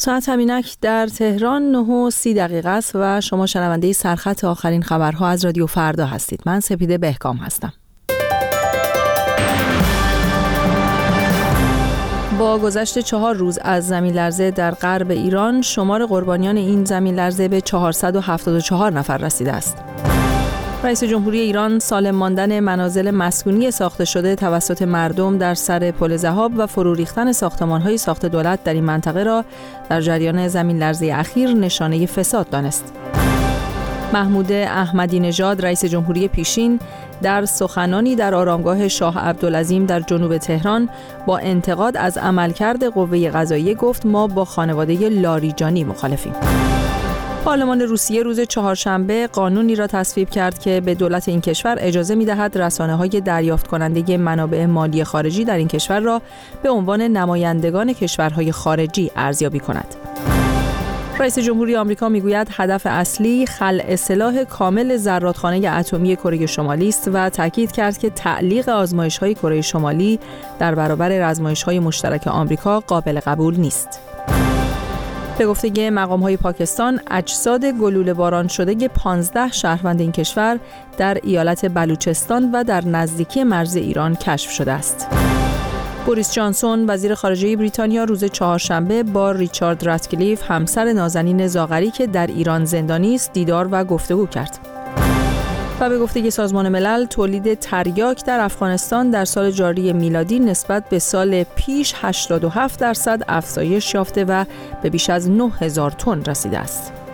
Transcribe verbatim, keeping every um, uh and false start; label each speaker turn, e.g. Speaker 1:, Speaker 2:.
Speaker 1: ساعت همینک در تهران نه و سی دقیقه است و شما شنونده سرخط آخرین خبرها از رادیو فردا هستید. من سپیده بهکام هستم. با گذشت چهار روز از زمین لرزه در غرب ایران، شمار قربانیان این زمین لرزه به چهارصد و هفتاد و چهار نفر رسیده است. رئیس جمهوری ایران سالم ماندن منازل مسکونی ساخته شده توسط مردم در سر پل ذهاب و فرو ریختن ساختمان‌های ساخت دولت در این منطقه را در جریان زمین لرزه اخیر نشانه فساد دانست. محمود احمدی نژاد رئیس جمهوری پیشین در سخنانی در آرامگاه شاه عبدالعظیم در جنوب تهران با انتقاد از عملکرد قوه قضاییه گفت ما با خانواده لاریجانی مخالفیم. پارلمان روسیه روز چهارشنبه قانونی را تصویب کرد که به دولت این کشور اجازه می‌دهد رسانه‌های دریافت کننده منابع مالی خارجی در این کشور را به عنوان نمایندگان کشورهای خارجی ارزیابی کند. رئیس جمهوری آمریکا میگوید هدف اصلی خلع سلاح کامل زرادخانه اتمی کره شمالی است و تاکید کرد که تعلیق آزمایش‌های کره شمالی در برابر آزمایش‌های مشترک آمریکا قابل قبول نیست. به گفته مقام‌های پاکستان، اجساد گلوله باران شده پانزده شهروند این کشور در ایالت بلوچستان و در نزدیکی مرز ایران کشف شده است. بوریس جانسون وزیر خارجه بریتانیا روز چهارشنبه با ریچارد راتکلیف همسر نازنین زاغری که در ایران زندانی است دیدار و گفتگو کرد. و به گفته سازمان ملل تولید تریاک در افغانستان در سال جاری میلادی نسبت به سال پیش هشتاد و هفت درصد افزایش یافته و به بیش از نه هزار تن رسیده است.